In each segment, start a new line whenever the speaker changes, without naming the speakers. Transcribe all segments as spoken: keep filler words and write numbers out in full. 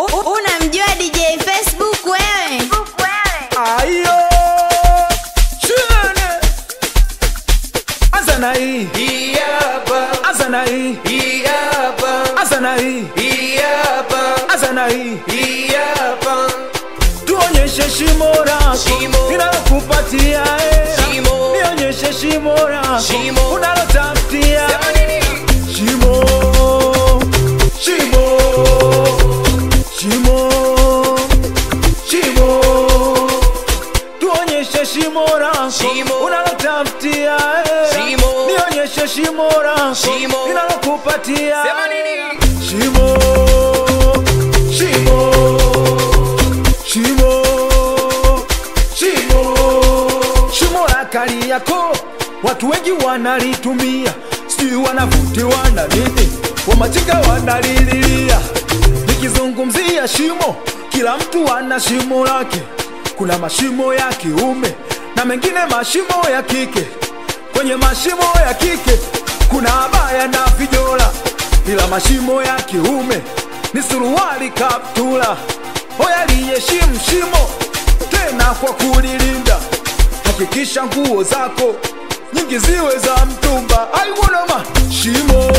Unamjua D J Facebook wewe?
Ayo Chene Azana hii
Hii hapa
Azana hii
Hii hapa
Azana hii
Hii hapa
Azana hii
Hii hapa
Tuonyeshe shimo lako
Shimo.
ninalokupatia eh.
Shimo.
Nionyeshe shimo lako
Shimo.
unalotafutia
Sema nini?
Shimo Shimo Shimo Shimo Tuonyeshe shimo lako
Shimo.
unalotafutia eh.
Shimo.
Nionyeshe shimo lako
Shimo.
ninalokupatia
Sema nini?
Shimo Shimo Shimo Shimo Shimo la Kariakoo watu wengi wanalitumia, sijui wanavutiwa na nini, wamachinga wanalililia. Nikizungumzia shimo, kila mtu ana shimo lake. Kuna mashimo ya kiume na mengine mashimo ya kike. Kwenye mashimo ya kike kuna abaya na vijola, ila mashimo ya kiume ni suruali kaptula. Oya liheshimu shimo tena kwa kulilinda. Hakikisha nguo zako nyingi ziwe za mtumba. I wanna ma shimo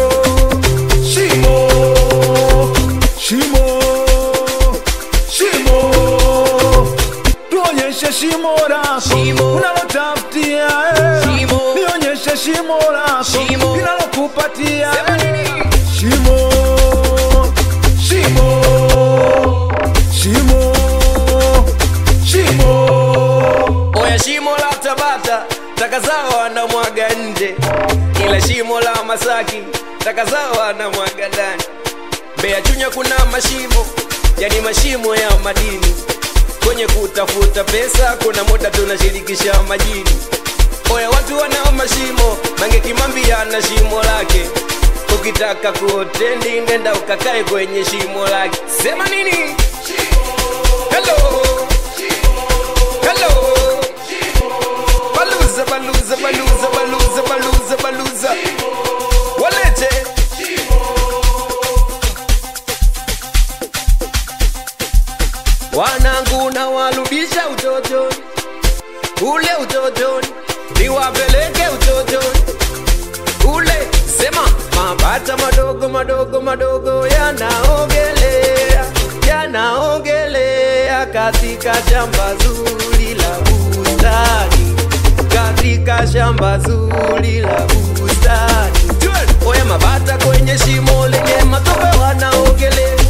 Shimo Shimo Shimo Tuonyeshe shimo lako
Shimo.
unalotafutia eh.
Shimo.
Nionyeshe shimo lako
Shimo.
ninalokupatia
Sema
eh.
nini?
Shimo Shimo Shimo Shimo
Oya shimo la Tabata taka zao wanamwaga nje, ila shimo la Masaki taka zao wanamwaga ndani. Mbeya Chunya kuna mashimo, yani mashimo ya madini. Kwenye kutafuta pesa kuna muda tunashirikisha majini. Oya watu wanao mashimo, Mange Kimambi ana shimo lake. Ukitaka kuotendi nenda ukakae kwenye shimo lake. Sema nini? Hello Hello Baluza, baluza, baluza, baluza, baluza, baluza Walete wanangu na warudisha utotoni, ule utotoni niwapeleke utotoni ule. Sema mabata madogo madogo madogo yanaogelea yanaogelea katika shamba zuri la bustani, katika shamba zuri la bustani. Oya mabata kwenye shimo lenye matope wanaogelea